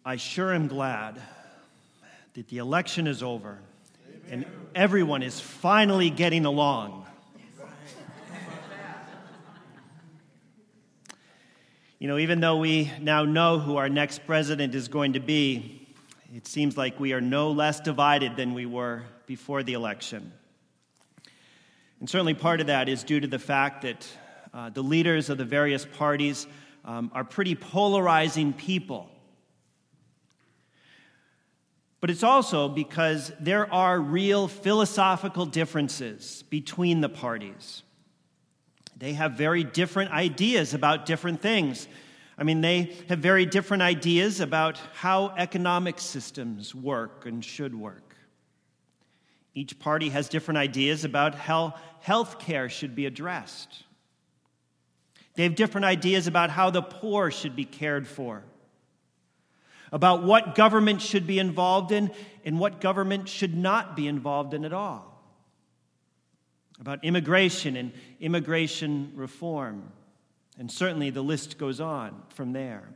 I sure am glad that the election is over and everyone is finally getting along. You know, even though we now know who our next president is going to be, it seems like we are no less divided than we were before the election. And certainly part of that is due to the fact that the leaders of the various parties are pretty polarizing people. But it's also because there are real philosophical differences between the parties. They have very different ideas about different things. I mean, they have very different ideas about how economic systems work and should work. Each party has different ideas about how health care should be addressed. They have different ideas about how the poor should be cared for, about what government should be involved in and what government should not be involved in at all, about immigration and immigration reform, and certainly the list goes on from there.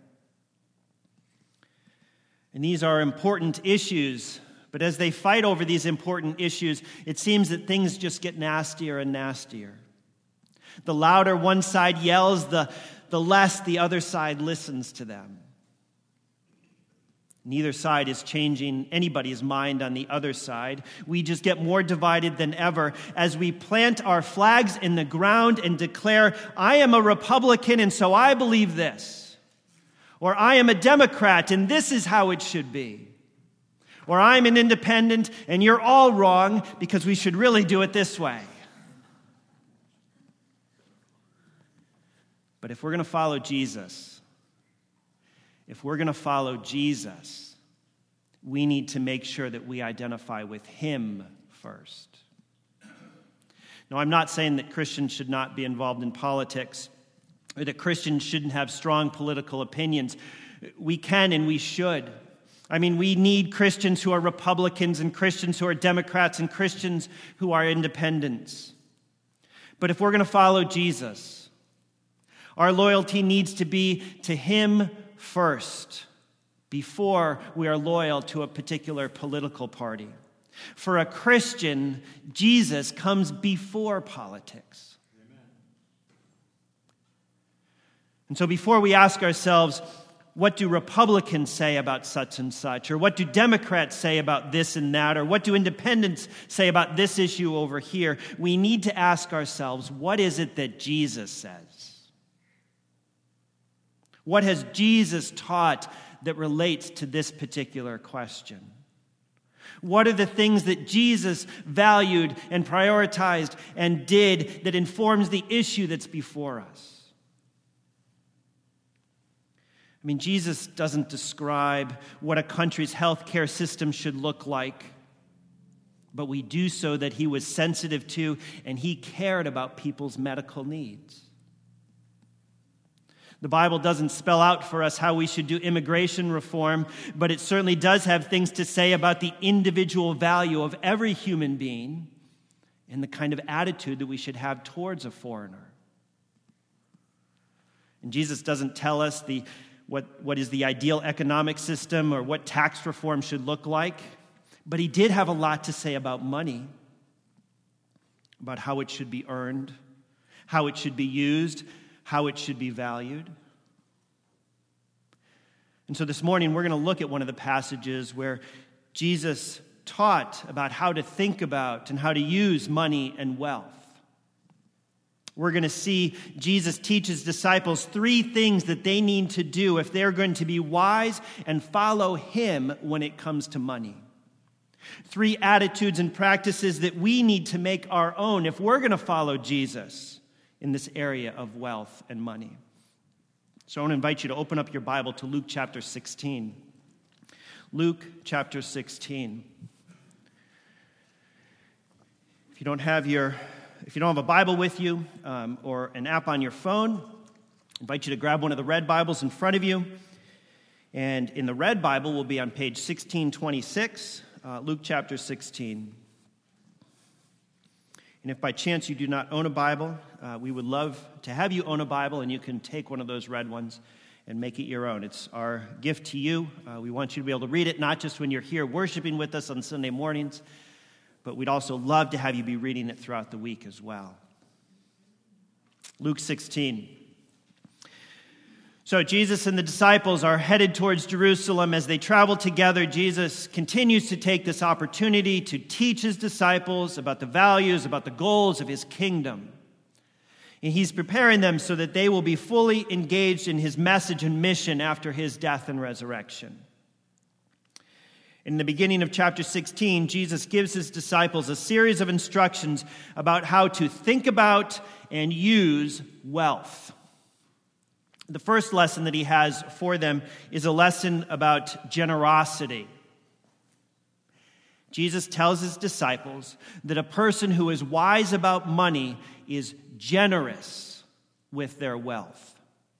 And these are important issues, but as they fight over these important issues, it seems that things just get nastier and nastier. The louder one side yells, the less the other side listens to them. Neither side is changing anybody's mind on the other side. We just get more divided than ever as we plant our flags in the ground and declare, I am a Republican and so I believe this. Or I am a Democrat and this is how it should be. Or I'm an independent and you're all wrong because we should really do it this way. But if we're going to follow Jesus, we need to make sure that we identify with him first. Now, I'm not saying that Christians should not be involved in politics or that Christians shouldn't have strong political opinions. We can and we should. I mean, we need Christians who are Republicans and Christians who are Democrats and Christians who are independents. But if we're going to follow Jesus, our loyalty needs to be to him first, before we are loyal to a particular political party. For a Christian, Jesus comes before politics. Amen. And so before we ask ourselves, what do Republicans say about such and such? Or what do Democrats say about this and that? Or what do independents say about this issue over here? We need to ask ourselves, what is it that Jesus says? What has Jesus taught that relates to this particular question? What are the things that Jesus valued and prioritized and did that informs the issue that's before us? I mean, Jesus doesn't describe what a country's healthcare system should look like, but we do so that he was sensitive to and he cared about people's medical needs. The Bible doesn't spell out for us how we should do immigration reform, but it certainly does have things to say about the individual value of every human being and the kind of attitude that we should have towards a foreigner. And Jesus doesn't tell us what is the ideal economic system or what tax reform should look like, but he did have a lot to say about money, about how it should be earned, how it should be used, how it should be valued. And so this morning, we're going to look at one of the passages where Jesus taught about how to think about and how to use money and wealth. We're going to see Jesus teach his disciples 3 things that they need to do if they're going to be wise and follow him when it comes to money. 3 attitudes and practices that we need to make our own if we're going to follow Jesus in this area of wealth and money. So I want to invite you to open up your Bible to Luke chapter 16. Luke chapter 16. If you don't have a Bible with you or an app on your phone, I invite you to grab one of the red Bibles in front of you. And in the red Bible will be on page 1626, Luke chapter 16. And if by chance you do not own a Bible, we would love to have you own a Bible, and you can take one of those red ones and make it your own. It's our gift to you. We want you to be able to read it, not just when you're here worshiping with us on Sunday mornings, but we'd also love to have you be reading it throughout the week as well. Luke 16. So Jesus and the disciples are headed towards Jerusalem. As they travel together, Jesus continues to take this opportunity to teach his disciples about the values, about the goals of his kingdom. And he's preparing them so that they will be fully engaged in his message and mission after his death and resurrection. In the beginning of chapter 16, Jesus gives his disciples a series of instructions about how to think about and use wealth. The first lesson that he has for them is a lesson about generosity. Jesus tells his disciples that a person who is wise about money is generous with their wealth.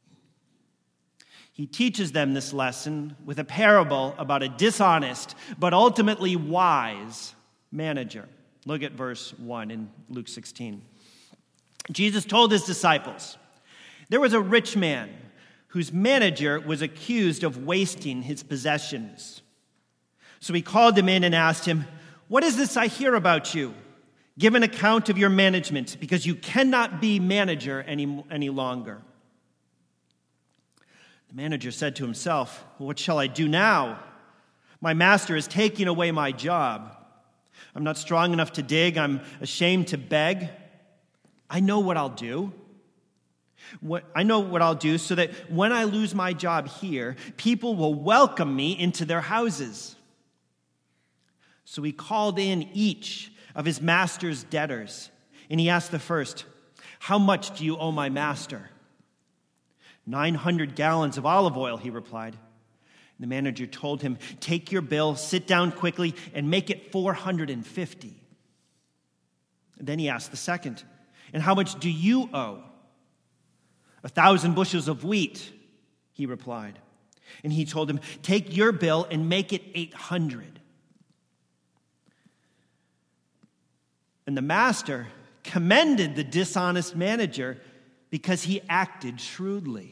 He teaches them this lesson with a parable about a dishonest but ultimately wise manager. Look at verse 1 in Luke 16. Jesus told his disciples, "There was a rich man whose manager was accused of wasting his possessions. So he called him in and asked him, 'What is this I hear about you? Give an account of your management, because you cannot be manager any longer.' The manager said to himself, 'What shall I do now? My master is taking away my job. I'm not strong enough to dig. I'm ashamed to beg. I know what I'll do. So that when I lose my job here, people will welcome me into their houses.' So he called in each of his master's debtors, and he asked the first, 'How much do you owe my master?' 900 gallons of olive oil,' he replied. The manager told him, 'Take your bill, sit down quickly, and make it 450. Then he asked the second, 'And how much do you owe?' 1,000 bushels of wheat,' he replied. And he told him, 'Take your bill and make it 800. And the master commended the dishonest manager because he acted shrewdly.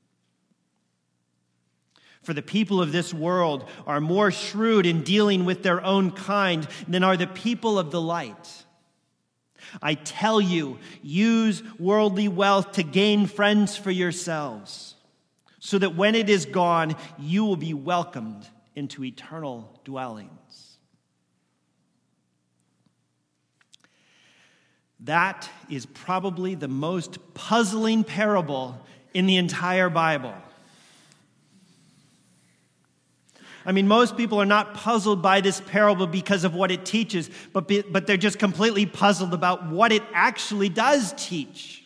For the people of this world are more shrewd in dealing with their own kind than are the people of the light. I tell you, use worldly wealth to gain friends for yourselves, so that when it is gone, you will be welcomed into eternal dwellings.'" That is probably the most puzzling parable in the entire Bible. I mean, most people are not puzzled by this parable because of what it teaches, but they're just completely puzzled about what it actually does teach.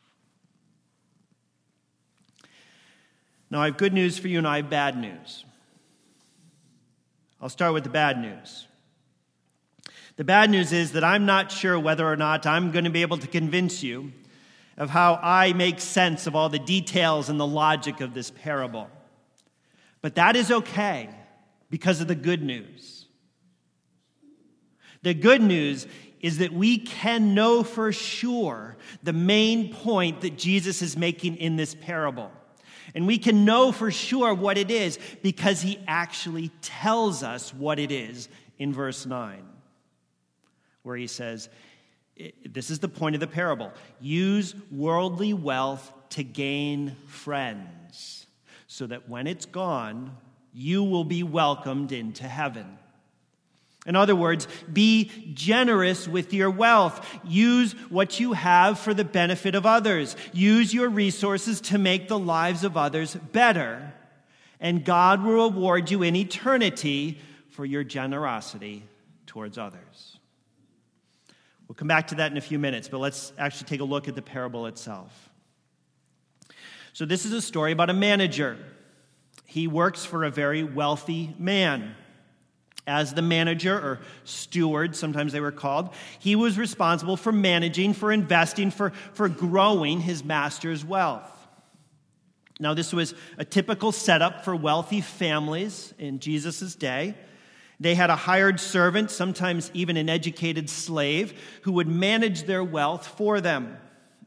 Now, I have good news for you and I have bad news. I'll start with the bad news. The bad news is that I'm not sure whether or not I'm going to be able to convince you of how I make sense of all the details and the logic of this parable. But that is okay because of the good news. The good news is that we can know for sure the main point that Jesus is making in this parable. And we can know for sure what it is because he actually tells us what it is in verse 9. Where he says, this is the point of the parable. Use worldly wealth to gain friends, so that when it's gone, you will be welcomed into heaven. In other words, be generous with your wealth. Use what you have for the benefit of others. Use your resources to make the lives of others better. And God will reward you in eternity for your generosity towards others. We'll come back to that in a few minutes, but let's actually take a look at the parable itself. So this is a story about a manager. He works for a very wealthy man. As the manager, or steward, sometimes they were called, he was responsible for managing, for investing, for growing his master's wealth. Now, this was a typical setup for wealthy families in Jesus' day. They had a hired servant, sometimes even an educated slave, who would manage their wealth for them.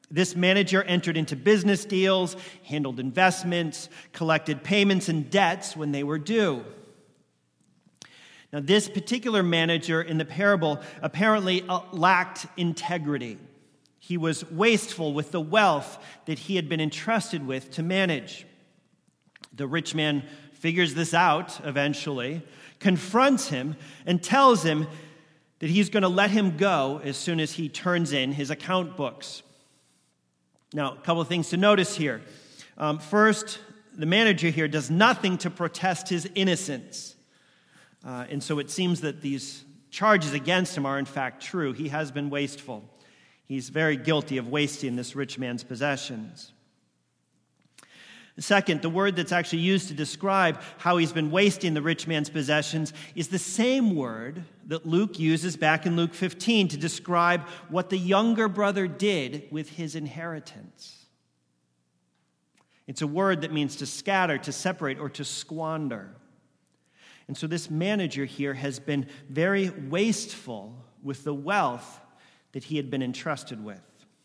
This manager entered into business deals, handled investments, collected payments and debts when they were due. Now, this particular manager in the parable apparently lacked integrity. He was wasteful with the wealth that he had been entrusted with to manage. The rich man figures this out eventually, confronts him, and tells him that he's going to let him go as soon as he turns in his account books. Now, a couple of things to notice here. First, the manager here does nothing to protest his innocence. And so it seems that these charges against him are in fact true. He has been wasteful. He's very guilty of wasting this rich man's possessions. Second, the word that's actually used to describe how he's been wasting the rich man's possessions is the same word that Luke uses back in Luke 15 to describe what the younger brother did with his inheritance. It's a word that means to scatter, to separate, or to squander. And so this manager here has been very wasteful with the wealth that he had been entrusted with.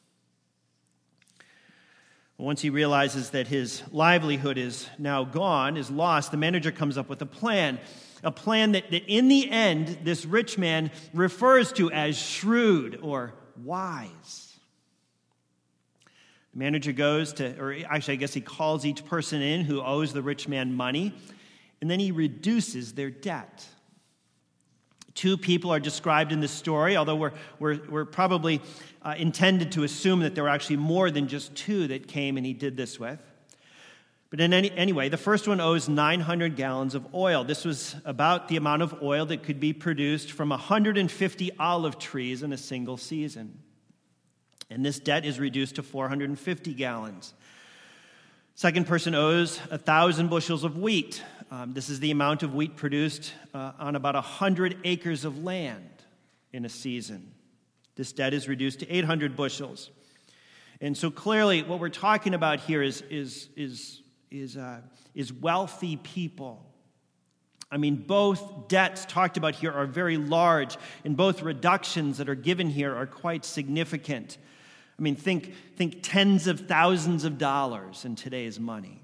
Once he realizes that his livelihood is now gone, is lost, the manager comes up with a plan that in the end, this rich man refers to as shrewd or wise. The manager goes to, or actually I guess he calls each person in who owes the rich man money, and then he reduces their debt. Two people are described in this story, although we're probably intended to assume that there were actually more than just two that came and he did this with. But anyway, the first one owes 900 gallons of oil. This was about the amount of oil that could be produced from 150 olive trees in a single season. And this debt is reduced to 450 gallons. Second person owes 1,000 bushels of wheat. This is the amount of wheat produced on about 100 acres of land in a season. This debt is reduced to 800 bushels. And so clearly what we're talking about here is wealthy people. I mean, both debts talked about here are very large, and both reductions that are given here are quite significant. I mean, think tens of thousands of dollars in today's money.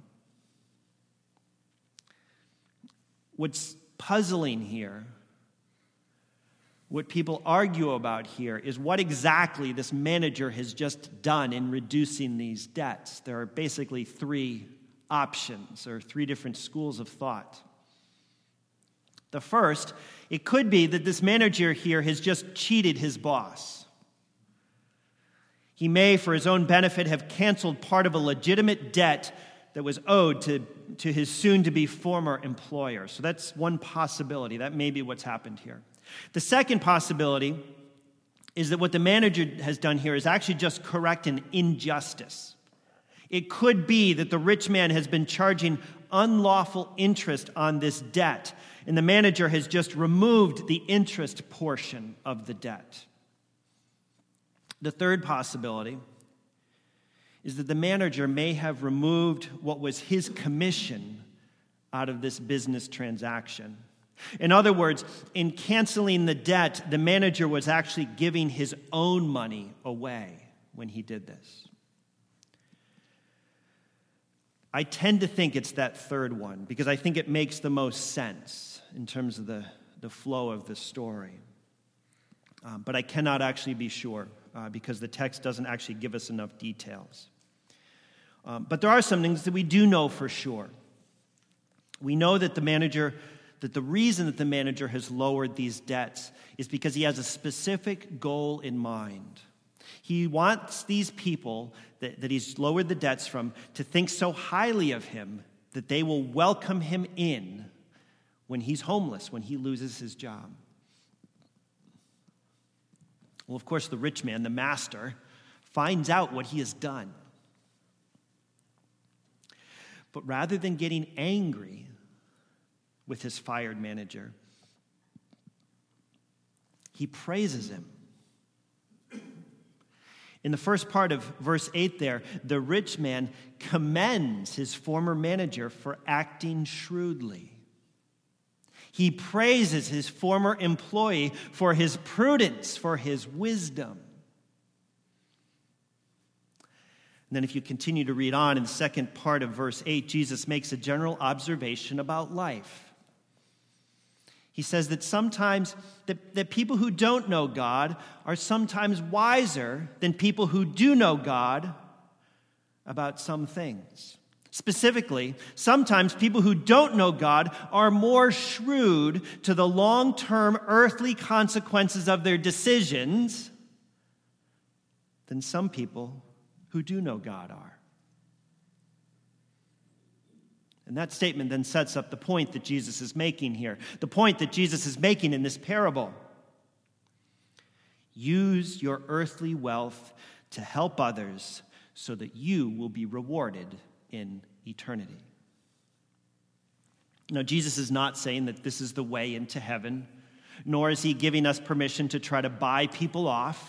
What's puzzling here, what people argue about here, is what exactly this manager has just done in reducing these debts. There are basically three options, or three different schools of thought. The first, it could be that this manager here has just cheated his boss. He may, for his own benefit, have canceled part of a legitimate debt that was owed to his soon-to-be former employer. So that's one possibility. That may be what's happened here. The second possibility is that what the manager has done here is actually just correct an injustice. It could be that the rich man has been charging unlawful interest on this debt, and the manager has just removed the interest portion of the debt. The third possibility is that the manager may have removed what was his commission out of this business transaction. In other words, in canceling the debt, the manager was actually giving his own money away when he did this. I tend to think it's that third one because I think it makes the most sense in terms of the flow of the story. But I cannot actually be sure because the text doesn't actually give us enough details. But there are some things that we do know for sure. We know that the reason that the manager has lowered these debts is because he has a specific goal in mind. He wants these people that he's lowered the debts from to think so highly of him that they will welcome him in when he's homeless, when he loses his job. Well, of course, the rich man, the master, finds out what he has done. But rather than getting angry with his fired manager, he praises him. In the first part of verse 8 there, the rich man commends his former manager for acting shrewdly. He praises his former employee for his prudence, for his wisdom. And then if you continue to read on in the second part of verse 8, Jesus makes a general observation about life. He says that sometimes that people who don't know God are sometimes wiser than people who do know God about some things. Specifically, sometimes people who don't know God are more shrewd to the long-term earthly consequences of their decisions than some people who do know God are. And that statement then sets up the point that Jesus is making here, the point that Jesus is making in this parable. Use your earthly wealth to help others so that you will be rewarded in eternity. Now, Jesus is not saying that this is the way into heaven, nor is he giving us permission to try to buy people off.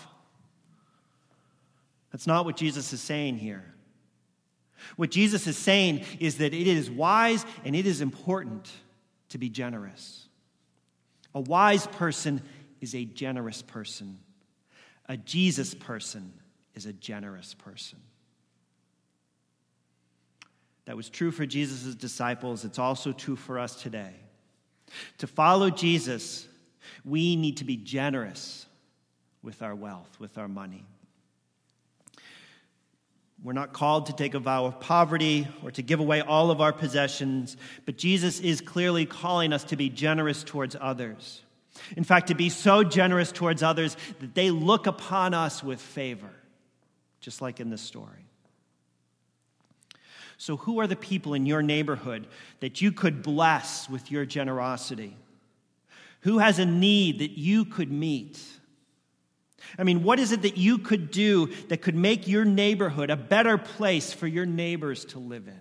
That's not what Jesus is saying here. What Jesus is saying is that it is wise and it is important to be generous. A wise person is a generous person. A Jesus person is a generous person. That was true for Jesus' disciples. It's also true for us today. To follow Jesus, we need to be generous with our wealth, with our money. We're not called to take a vow of poverty or to give away all of our possessions, but Jesus is clearly calling us to be generous towards others. In fact, to be so generous towards others that they look upon us with favor, just like in this story. So who are the people in your neighborhood that you could bless with your generosity? Who has a need that you could meet? I mean, what is it that you could do that could make your neighborhood a better place for your neighbors to live in?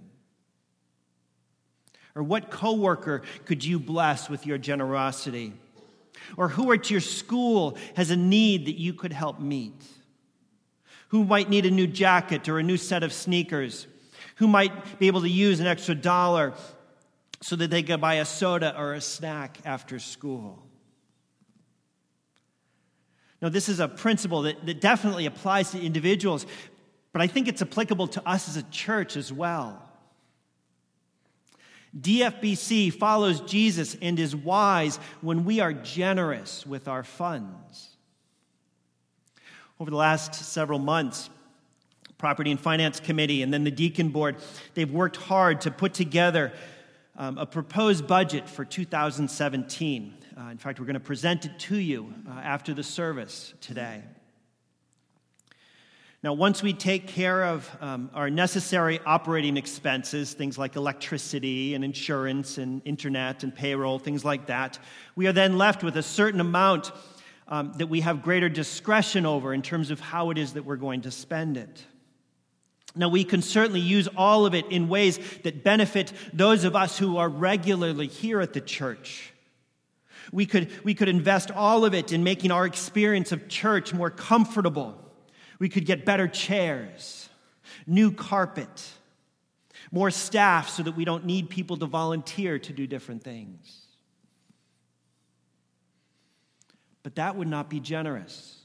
Or what coworker could you bless with your generosity? Or who at your school has a need that you could help meet? Who might need a new jacket or a new set of sneakers? Who might be able to use an extra $1 so that they could buy a soda or a snack after school? Now, this is a principle that definitely applies to individuals, but I think it's applicable to us as a church as well. DFBC follows Jesus and is wise when we are generous with our funds. Over the last several months, Property and Finance Committee and then the Deacon Board, they've worked hard to put together a proposed budget for 2017. In fact, we're going to present it to you after the service today. Now, once we take care of our necessary operating expenses, things like electricity and insurance and internet and payroll, things like that, we are then left with a certain amount that we have greater discretion over in terms of how it is that we're going to spend it. Now, we can certainly use all of it in ways that benefit those of us who are regularly here at the church. We could invest all of it in making our experience of church more comfortable. We could get better chairs, new carpet, more staff so that we don't need people to volunteer to do different things. But that would not be generous.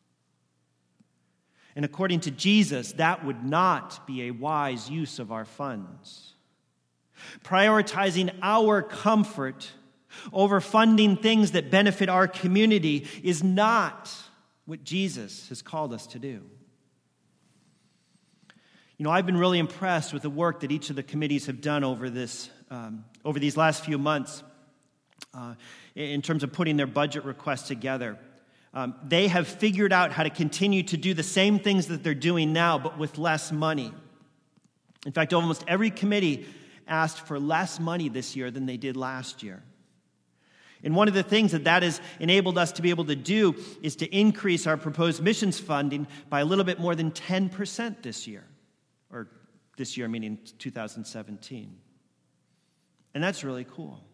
And according to Jesus, that would not be a wise use of our funds. Prioritizing our comfort over funding things that benefit our community is not what Jesus has called us to do. You know, I've been really impressed with the work that each of the committees have done over these last few months in terms of putting their budget requests together. They have figured out how to continue to do the same things that they're doing now, but with less money. In fact, almost every committee asked for less money this year than they did last year. And one of the things that has enabled us to be able to do is to increase our proposed missions funding by a little bit more than 10% this year. Or this year, meaning 2017. And that's really cool.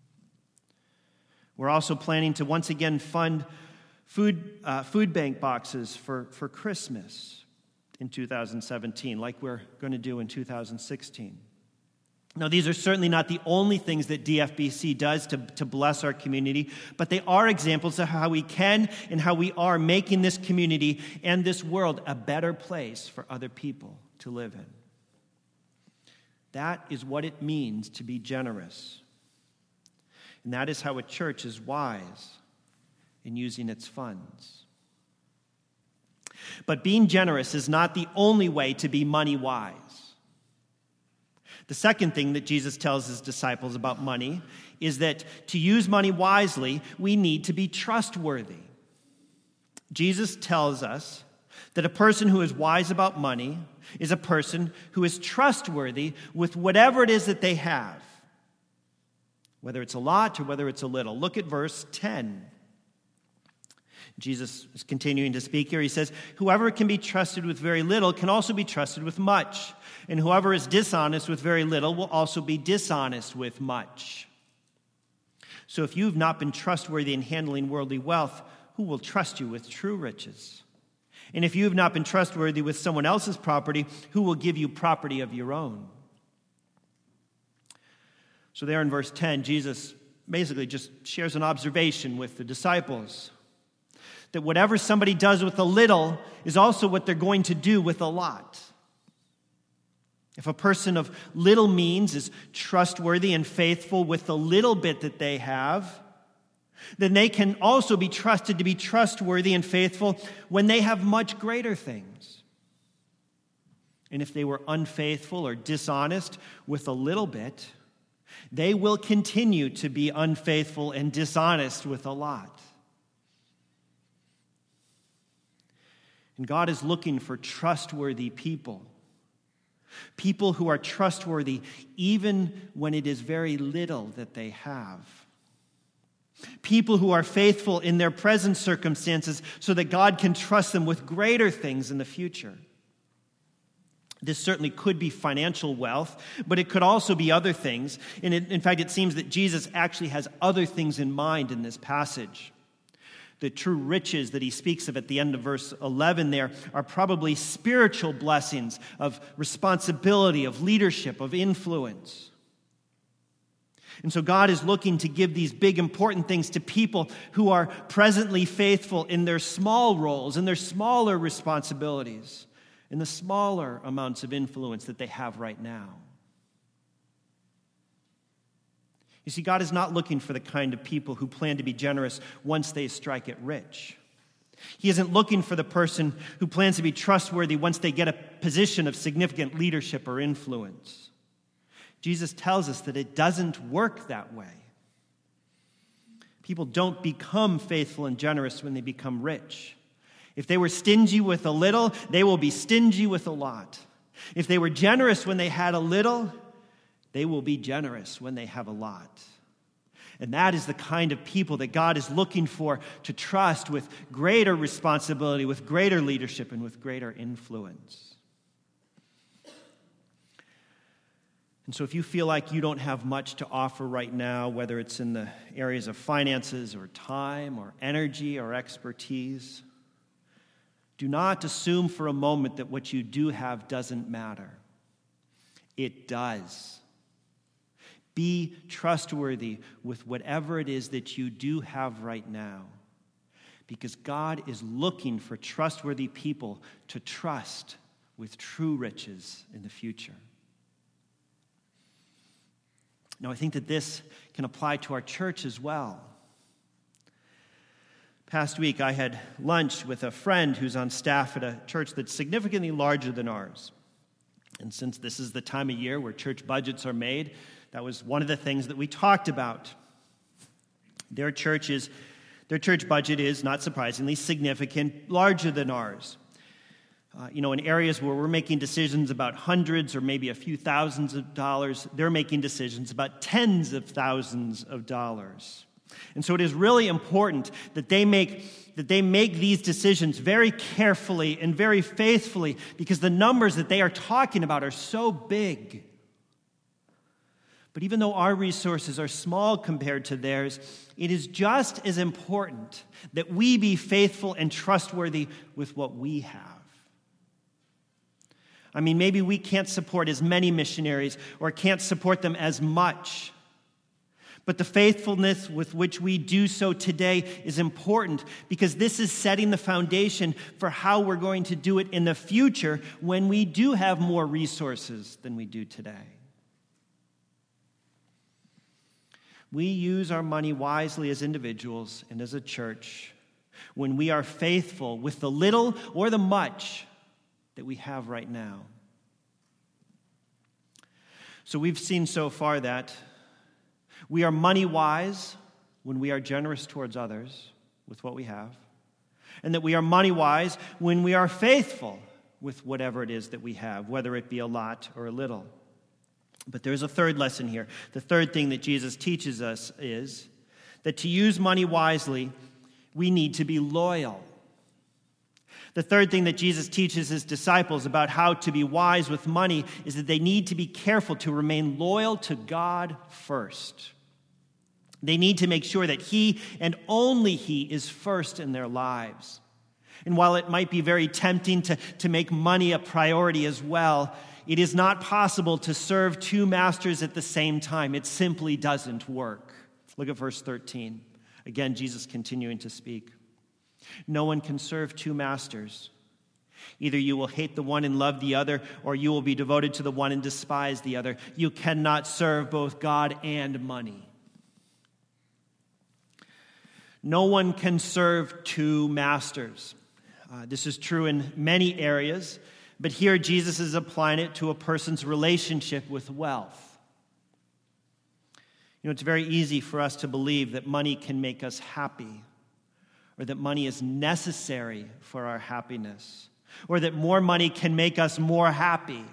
We're also planning to once again fund food bank boxes for Christmas in 2017, like we're going to do in 2016. Now, these are certainly not the only things that DFBC does to bless our community, but they are examples of how we can and how we are making this community and this world a better place for other people to live in. That is what it means to be generous. And that is how a church is wise in using its funds. But being generous is not the only way to be money wise. The second thing that Jesus tells his disciples about money is that to use money wisely, we need to be trustworthy. Jesus tells us that a person who is wise about money is a person who is trustworthy with whatever it is that they have, whether it's a lot or whether it's a little. Look at verse 10. Jesus is continuing to speak here. He says, "Whoever can be trusted with very little can also be trusted with much. And whoever is dishonest with very little will also be dishonest with much. So if you have not been trustworthy in handling worldly wealth, who will trust you with true riches? And if you have not been trustworthy with someone else's property, who will give you property of your own?" So there in verse 10, Jesus basically just shares an observation with the disciples that whatever somebody does with a little is also what they're going to do with a lot. If a person of little means is trustworthy and faithful with the little bit that they have, then they can also be trusted to be trustworthy and faithful when they have much greater things. And if they were unfaithful or dishonest with a little bit, they will continue to be unfaithful and dishonest with a lot. And God is looking for trustworthy people. People who are trustworthy even when it is very little that they have. People who are faithful in their present circumstances so that God can trust them with greater things in the future. This certainly could be financial wealth, but it could also be other things. And in fact, it seems that Jesus actually has other things in mind in this passage. The true riches that he speaks of at the end of verse 11 there are probably spiritual blessings of responsibility, of leadership, of influence. And so God is looking to give these big, important things to people who are presently faithful in their small roles, in their smaller responsibilities, in the smaller amounts of influence that they have right now. You see, God is not looking for the kind of people who plan to be generous once they strike it rich. He isn't looking for the person who plans to be trustworthy once they get a position of significant leadership or influence. Jesus tells us that it doesn't work that way. People don't become faithful and generous when they become rich. If they were stingy with a little, they will be stingy with a lot. If they were generous when they had a little, they will be generous when they have a lot. And that is the kind of people that God is looking for to trust with greater responsibility, with greater leadership, and with greater influence. And so if you feel like you don't have much to offer right now, whether it's in the areas of finances or time or energy or expertise, do not assume for a moment that what you do have doesn't matter. It does. Be trustworthy with whatever it is that you do have right now, because God is looking for trustworthy people to trust with true riches in the future. Now, I think that this can apply to our church as well. Past week, I had lunch with a friend who's on staff at a church that's significantly larger than ours. And since this is the time of year where church budgets are made, that was one of the things that we talked about. Their church budget is, not surprisingly, significant, larger than ours. In areas where we're making decisions about hundreds or maybe a few thousands of dollars, they're making decisions about tens of thousands of dollars. And so it is really important that they make these decisions very carefully and very faithfully, because the numbers that they are talking about are so big. But even though our resources are small compared to theirs, it is just as important that we be faithful and trustworthy with what we have. I mean, maybe we can't support as many missionaries or can't support them as much. But the faithfulness with which we do so today is important because this is setting the foundation for how we're going to do it in the future when we do have more resources than we do today. We use our money wisely as individuals and as a church when we are faithful with the little or the much that we have right now. So we've seen so far that we are money wise when we are generous towards others with what we have, and that we are money wise when we are faithful with whatever it is that we have, whether it be a lot or a little. But there's a third lesson here. The third thing that Jesus teaches us is that to use money wisely, we need to be loyal. The third thing that Jesus teaches his disciples about how to be wise with money is that they need to be careful to remain loyal to God first. They need to make sure that he and only he is first in their lives. And while it might be very tempting to make money a priority as well, it is not possible to serve two masters at the same time. It simply doesn't work. Look at verse 13. Again, Jesus continuing to speak. No one can serve two masters. Either you will hate the one and love the other, or you will be devoted to the one and despise the other. You cannot serve both God and money. No one can serve two masters. This is true in many areas, but here Jesus is applying it to a person's relationship with wealth. You know, it's very easy for us to believe that money can make us happy, or that money is necessary for our happiness, or that more money can make us more happy.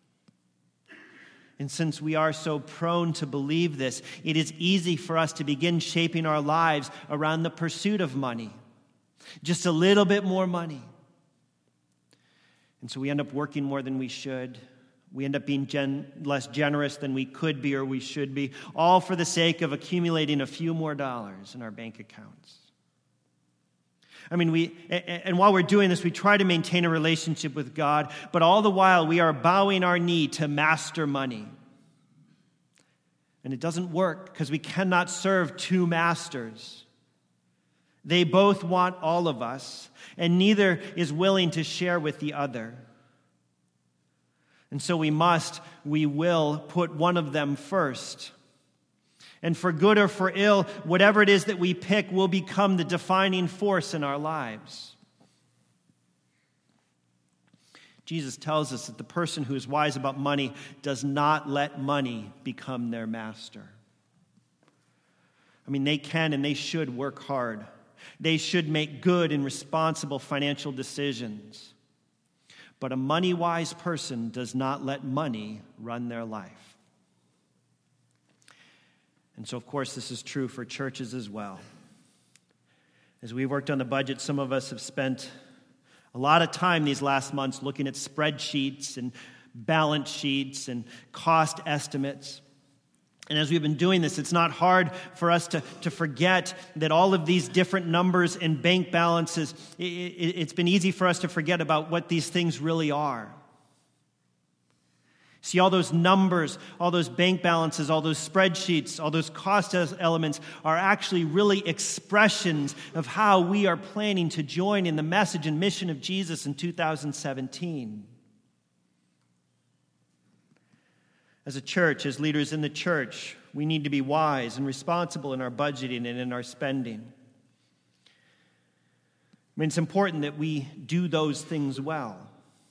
And since we are so prone to believe this, it is easy for us to begin shaping our lives around the pursuit of money. Just a little bit more money. And so we end up working more than we should. We end up being less generous than we could be or we should be, all for the sake of accumulating a few more dollars in our bank accounts. I mean, and while we're doing this, we try to maintain a relationship with God, but all the while we are bowing our knee to master money. And it doesn't work because we cannot serve two masters. They both want all of us, and neither is willing to share with the other. And so we will put one of them first. And for good or for ill, whatever it is that we pick will become the defining force in our lives. Jesus tells us that the person who is wise about money does not let money become their master. I mean, they can and they should work hard. They should make good and responsible financial decisions. But a money-wise person does not let money run their life. And so, of course, this is true for churches as well. As we worked on the budget, some of us have spent a lot of time these last months looking at spreadsheets and balance sheets and cost estimates. And as we've been doing this, it's not hard for us to forget that all of these different numbers and bank balances, it's been easy for us to forget about what these things really are. See, all those numbers, all those bank balances, all those spreadsheets, all those cost elements are actually really expressions of how we are planning to join in the message and mission of Jesus in 2017. As a church, as leaders in the church, we need to be wise and responsible in our budgeting and in our spending. I mean, it's important that we do those things well.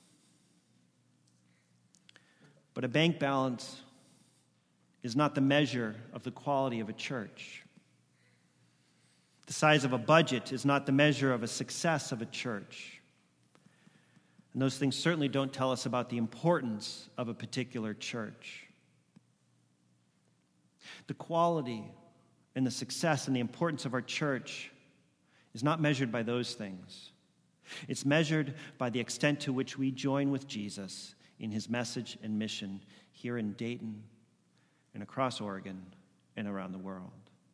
But a bank balance is not the measure of the quality of a church. The size of a budget is not the measure of a success of a church. And those things certainly don't tell us about the importance of a particular church. The quality and the success and the importance of our church is not measured by those things. It's measured by the extent to which we join with Jesus in his message and mission here in Dayton and across Oregon and around the world.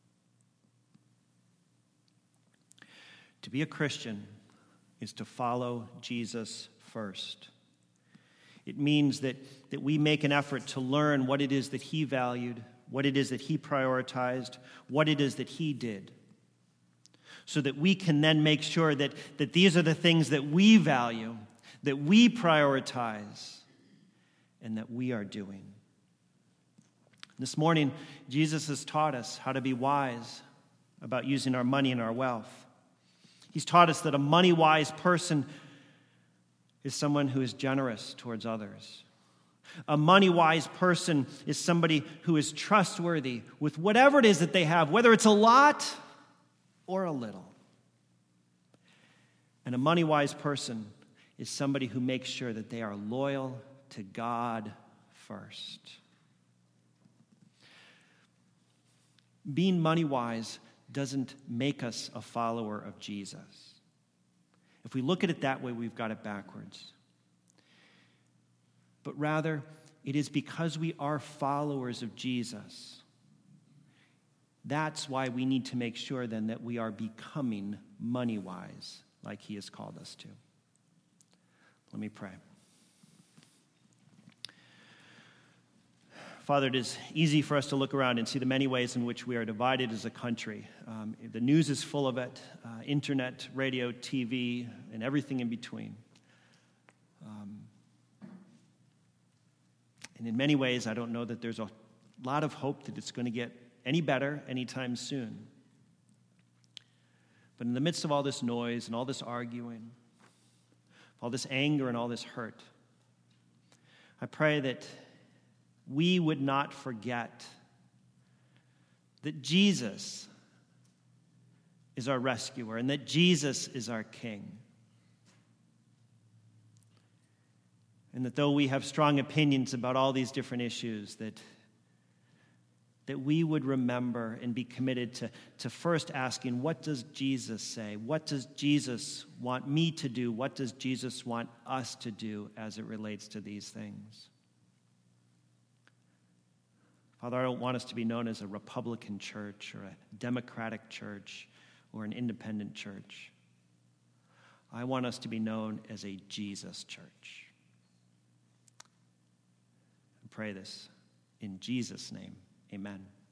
To be a Christian is to follow Jesus first. It means that we make an effort to learn what it is that he valued, what it is that he prioritized, what it is that he did, so that we can then make sure that these are the things that we value, that we prioritize, and that we are doing. This morning, Jesus has taught us how to be wise about using our money and our wealth. He's taught us that a money-wise person is someone who is generous towards others. A money-wise person is somebody who is trustworthy with whatever it is that they have, whether it's a lot or a little. And a money-wise person is somebody who makes sure that they are loyal to God first. Being money-wise doesn't make us a follower of Jesus. If we look at it that way, we've got it backwards. But rather, it is because we are followers of Jesus. That's why we need to make sure then that we are becoming money-wise like he has called us to. Let me pray. Father, it is easy for us to look around and see the many ways in which we are divided as a country. The news is full of it, internet, radio, TV, and everything in between. And in many ways, I don't know that there's a lot of hope that it's going to get any better anytime soon. But in the midst of all this noise and all this arguing, all this anger and all this hurt, I pray that we would not forget that Jesus is our rescuer and that Jesus is our King. And that though we have strong opinions about all these different issues, that we would remember and be committed to first asking, what does Jesus say? What does Jesus want me to do? What does Jesus want us to do as it relates to these things? Father, I don't want us to be known as a Republican church or a Democratic church or an independent church. I want us to be known as a Jesus church. I pray this in Jesus' name. Amen.